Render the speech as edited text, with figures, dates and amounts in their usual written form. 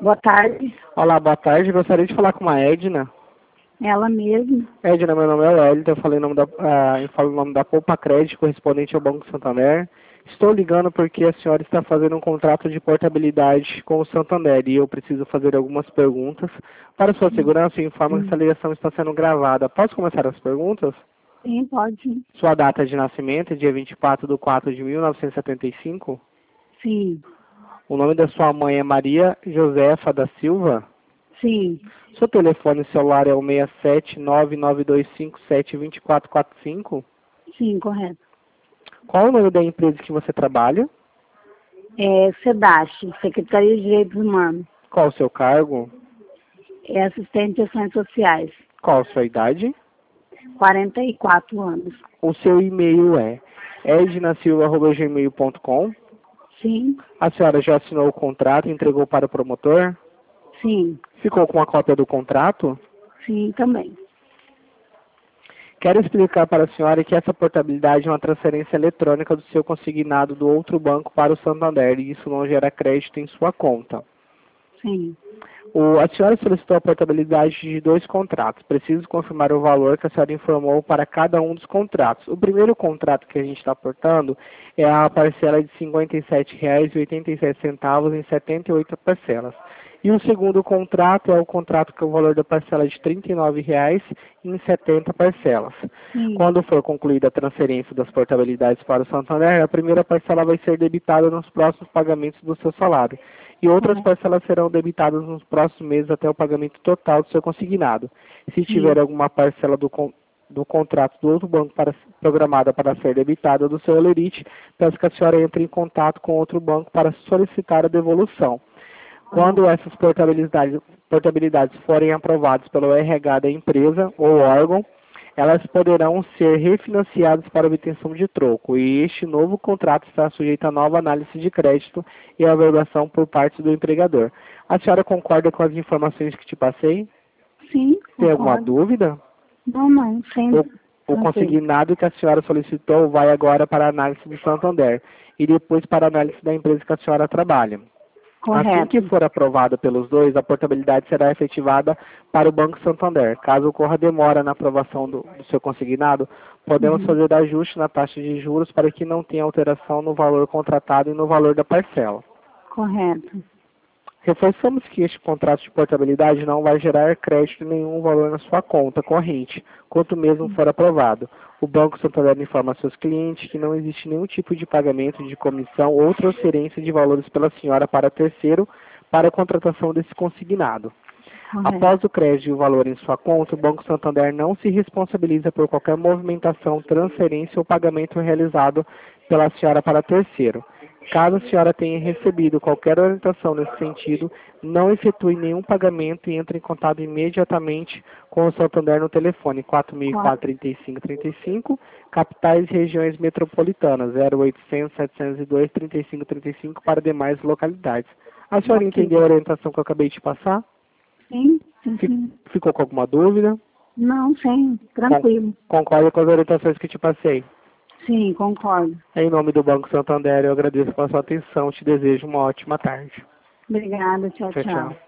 Boa tarde. Olá, boa tarde. Gostaria de falar com a Edna. Ela mesma. Edna, meu nome é Wellington. Eu falei eu falo o nome da Poupa Crédito, correspondente ao Banco Santander. Estou ligando porque a senhora está fazendo um contrato de portabilidade com o Santander e eu preciso fazer algumas perguntas. Para sua segurança, eu informo que essa ligação está sendo gravada. Posso começar as perguntas? Sim, pode. Sua data de nascimento é dia 24/4/1975? Sim. O nome da sua mãe é Maria Josefa da Silva? Sim. Seu telefone celular é o 67992572445? Sim, correto. Qual o nome da empresa que você trabalha? É SEDASH, Secretaria de Direitos Humanos. Qual o seu cargo? É assistente de ações sociais. Qual a sua idade? 44 anos. O seu e-mail é ednasilva@gmail.com. Sim. A senhora já assinou o contrato e entregou para o promotor? Sim. Ficou com a cópia do contrato? Sim, também. Quero explicar para a senhora que essa portabilidade é uma transferência eletrônica do seu consignado do outro banco para o Santander e isso não gera crédito em sua conta. Sim. A senhora solicitou a portabilidade de 2 contratos. Preciso confirmar o valor que a senhora informou para cada um dos contratos. O primeiro contrato que a gente está portando é a parcela de R$ 57,87 em 78 parcelas. E o segundo contrato é o contrato que é o valor da parcela de R$ 39,00 em 70 parcelas. Sim. Quando for concluída a transferência das portabilidades para o Santander, a primeira parcela vai ser debitada nos próximos pagamentos do seu salário. E outras parcelas serão debitadas nos próximos meses até o pagamento total do seu consignado. Se tiver alguma parcela do contrato do outro banco programada para ser debitada do seu Olerite, peço que a senhora entre em contato com outro banco para solicitar a devolução. Quando essas portabilidades forem aprovadas pelo RH da empresa ou órgão, elas poderão ser refinanciadas para obtenção de troco, e este novo contrato está sujeito a nova análise de crédito e avaliação por parte do empregador. A senhora concorda com as informações que te passei? Sim. Tem alguma dúvida? Não, sim. O consignado que a senhora solicitou vai agora para a análise do Santander e depois para a análise da empresa que a senhora trabalha. Correto. Assim que for aprovado pelos dois, a portabilidade será efetivada para o Banco Santander. Caso ocorra demora na aprovação do seu consignado, podemos fazer ajuste na taxa de juros para que não tenha alteração no valor contratado e no valor da parcela. Correto. Reforçamos que este contrato de portabilidade não vai gerar crédito nenhum valor na sua conta corrente, quanto mesmo for aprovado. O Banco Santander informa a seus clientes que não existe nenhum tipo de pagamento de comissão ou transferência de valores pela senhora para terceiro para a contratação desse consignado. Após o crédito e o valor em sua conta, o Banco Santander não se responsabiliza por qualquer movimentação, transferência ou pagamento realizado pela senhora para terceiro. Caso a senhora tenha recebido qualquer orientação nesse sentido, não efetue nenhum pagamento e entre em contato imediatamente com o Santander no telefone 4004-3535, capitais e regiões metropolitanas 0800-702-3535 para demais localidades. A senhora entendeu a orientação que eu acabei de passar? Sim. Ficou com alguma dúvida? Não, sim. Tranquilo. Concorda com as orientações que te passei? Sim, concordo. Em nome do Banco Santander, eu agradeço pela sua atenção. Te desejo uma ótima tarde. Obrigada. Tchau, Tchau, tchau. tchau.